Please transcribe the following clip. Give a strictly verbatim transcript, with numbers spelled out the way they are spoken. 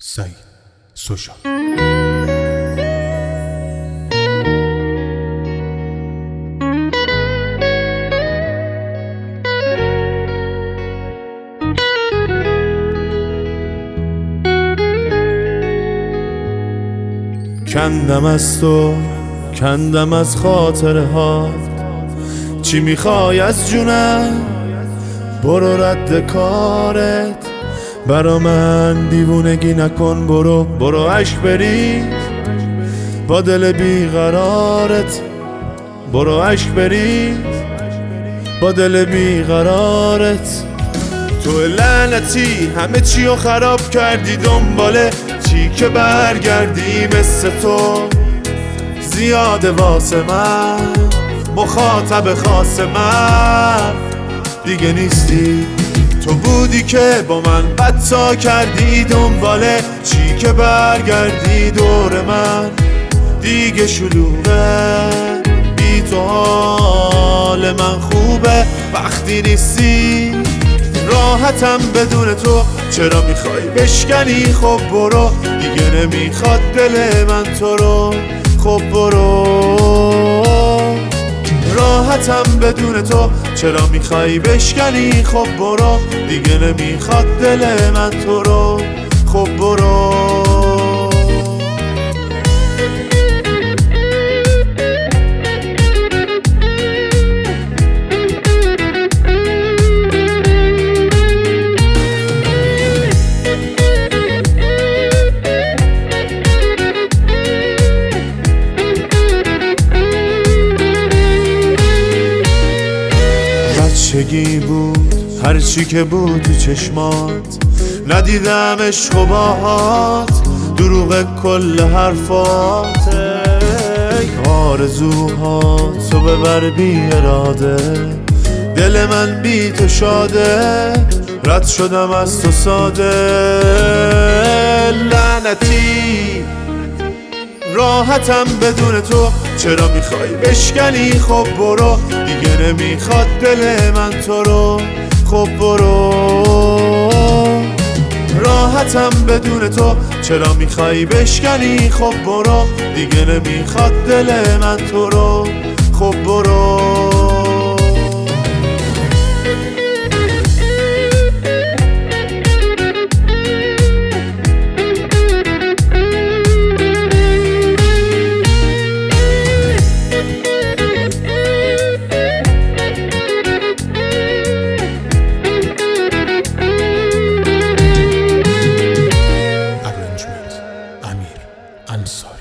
سعید سوشا. کندم از تو، کندم از خاطره ها، چی میخوای از جونم؟ برو رد کارت، برا من دیوونگی نکن، برو برو عشق بریز با دل بیقرارت، برو عشق بریز با دل بیقرارت. تو لعنتی همه چی رو خراب کردی، دنباله چی که برگردی؟ مثل تو زیاده واسه من، مخاطب خاص من دیگه نیستی. تو بودی که با من بدتا کردی، دنباله چی که برگردی دور من دیگه شلوغه. بی تو حال من خوبه وقتی نیستی، راحتم بدون تو. چرا میخوای بشکنی؟ خب برو، دیگه نمیخواد دل من تو رو. خب برو، راحتم بدون تو. چرا میخوای بشکنی؟ خب برو، دیگه نمیخواد دل من تو رو. خب برو. بچگی بود هر چی که بود تو چشمات، ندیدم عشق و باهات، دروغ کل حرفات. آرزوهات تو ببر بی اراده، دل من بی تو شاده، رد شدم از تو ساده. لعنتی راحتم بدون تو. چرا میخوای بشکنی؟ خب برو، دیگه نمیخواد دل من تو رو. خب برو، راحتم بدون تو. چرا میخوای بشکنی؟ خب برو، دیگه نمیخواد دل من تو رو. خب برو. امیر انصاری.